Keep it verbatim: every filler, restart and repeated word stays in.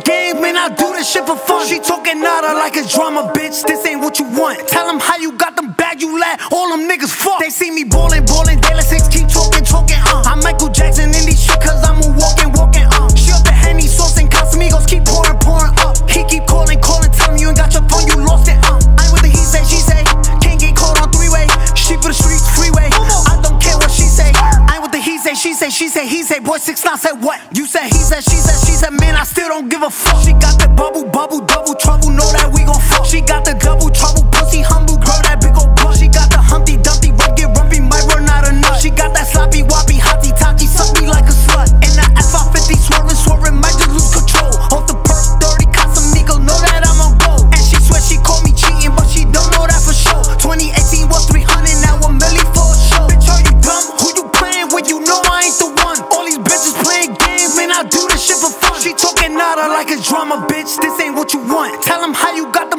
games, man, I do this shit for fun. She talking nada like it's drama, bitch, this ain't what you want. Tell them how you got them bag, you laugh, all them niggas fuck. They see me ballin', ballin', daily six, keep talking, talking, uh I'm Michael Jackson in these shit cause I'm a walking, walking, uh She up the Henny, sauce and Casamigos, keep pouring, pouring up. He keep calling, calling, tell me you ain't got your phone, you lost it, uh I ain't with the he say, she say, can't get caught on three-way. She for the streets, freeway, I don't care what she say. I ain't with the he say, she say, she say, he say, boy six nine said what? You said, he said, she said, she said, man, I still don't give a fuck. She got the bubble, bubble, double trouble, know that we gon' fuck. She got the double trouble, pussy humble, girl, that big ol' butt. She got the Humpty Dumpty, run get rumpy, might run out of nut. She got that sloppy woppy, hotty tocky, suck me like a slut. And that F five fifty swerving, swerving, might just lose control. Off the perk, dirty Casamigos, know that I'm on go. And she swear she called me cheating, but she don't know that for sure. twenty eighteen was three hundred, now a milli for a show. Bitch, are you dumb? Who you playing with? You know I ain't the one. All these bitches playing games, man, I do this shit for fun. She talking nada like it's drama, bitch, this ain't what you want. Tell them how you got